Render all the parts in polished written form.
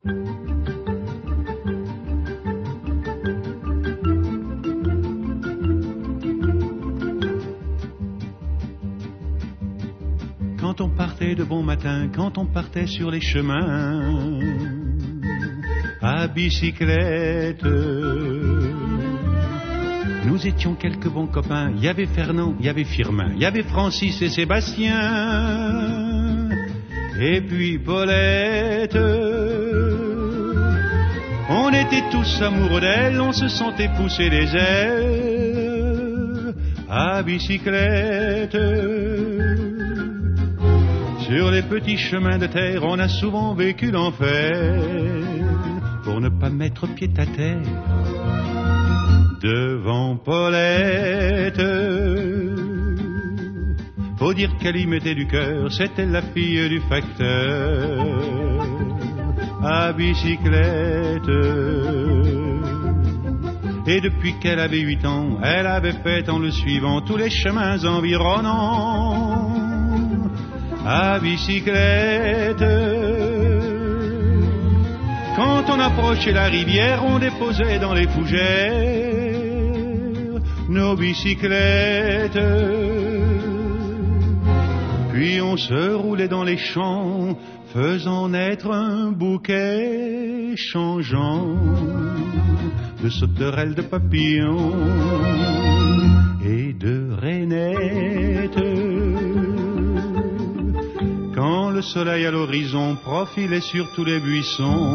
Quand on partait de bon matin, quand on partait sur les chemins, à bicyclette, nous étions quelques bons copains. Il y avait Fernand, il y avait Firmin, il y avait Francis et Sébastien, et puis Paulette. On était tous amoureux d'elle, on se sentait pousser les ailes à bicyclette. Sur les petits chemins de terre, on a souvent vécu l'enfer pour ne pas mettre pied à terre devant Paulette. Faut dire qu'elle y mettait du cœur, c'était la fille du facteur à bicyclette. Et depuis qu'elle avait 8 ans, elle avait fait en le suivant tous les chemins environnants à bicyclette. Quand on approchait la rivière, on déposait dans les fougères nos bicyclettes. Puis on se roulait dans les champs, faisant naître un bouquet changeant de sauterelles, de papillons et de rainettes. Quand le soleil à l'horizon profilait sur tous les buissons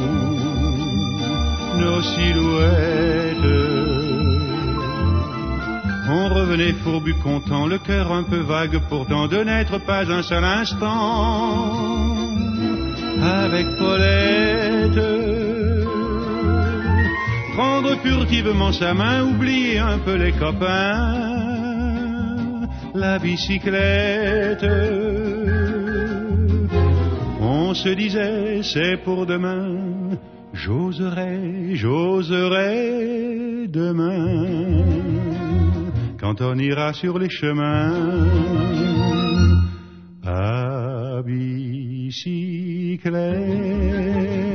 nos silhouettes, on revenait fourbu content, le cœur un peu vague pourtant, de n'être pas un seul instant avec Paulette. Prendre furtivement sa main, oublier un peu les copains, la bicyclette. On se disait, c'est pour demain, j'oserai demain, quand on ira sur les chemins à bicyclette.